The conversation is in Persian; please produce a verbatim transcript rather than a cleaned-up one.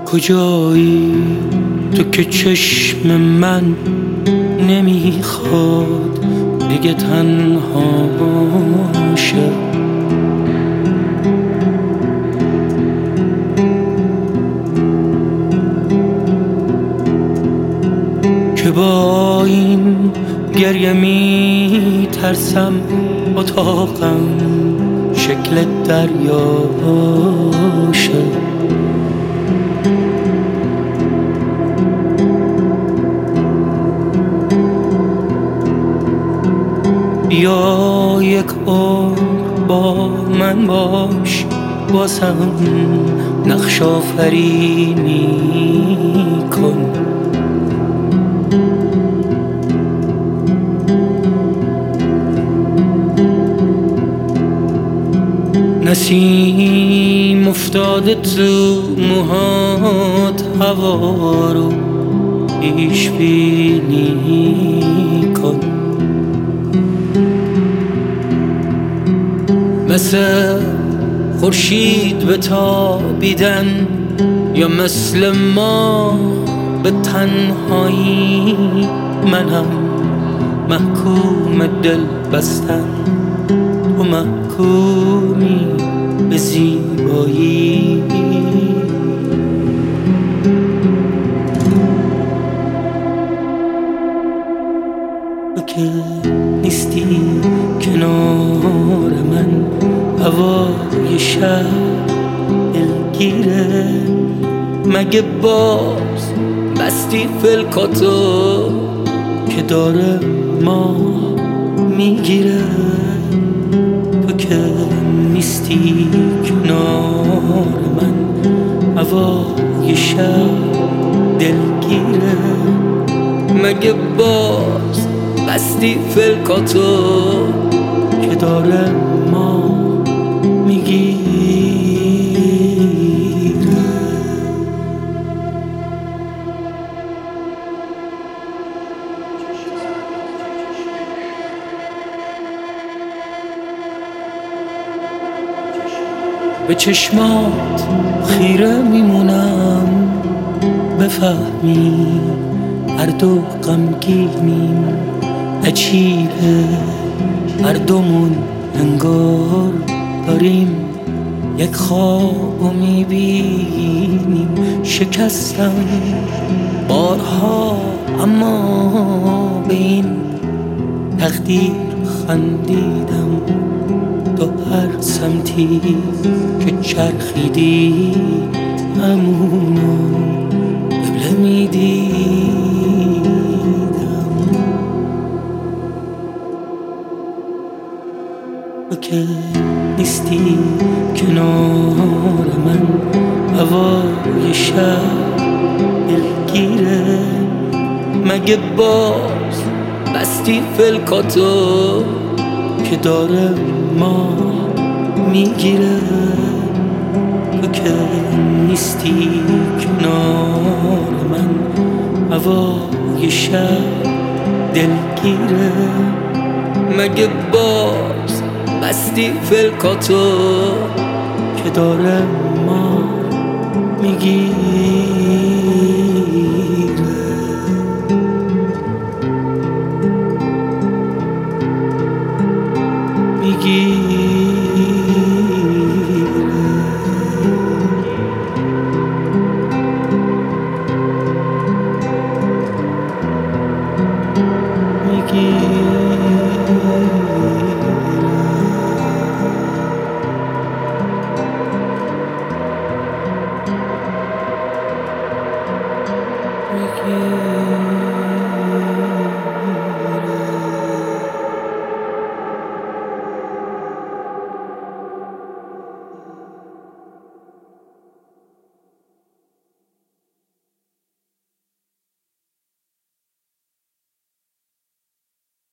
کجایی تو که چشم من نمیخواد دیگه تنها شه؟ که با این گریه می ترسم اتاقم شکل دریاشه. بیا یک عمر با من باش، بازم نقش آفرینی کن. نسیم افتاده تو موهات، هوا رو پیش بینی کن. مثل خورشید به تابیدن یا مثل ما به تنهایی، منم محکوم دل بستن، تو محکومی به زیبایی. تو که نیستی کنار من، هوای شب دلگیره. مگه باز بستی فلکاتو که داره ما میگیره؟ تو که نیستی کنار من، هوای شب دلگیره. مگه باز بستی فلکاتو که داره ما میگیره؟ به چشمات خیره میمونم، بفهمی هر دو غمگینیم. عجیبه هر دومون انگار داریم یک خوابو میبینیم. شکستم بارها اما به این تقدیر خندیدم. تو هر سمتی که چرخیدی همونو قبله میدیدم. تو که نیستی کنار من، هوای شب دلگیره. مگه باز بستی فلکاتو که داره ما میگیره؟ تو که نیستی کنار من، هوای شب دلگیره. مگه باز بستی فلکاتو که داره ما میگیره؟ میگیره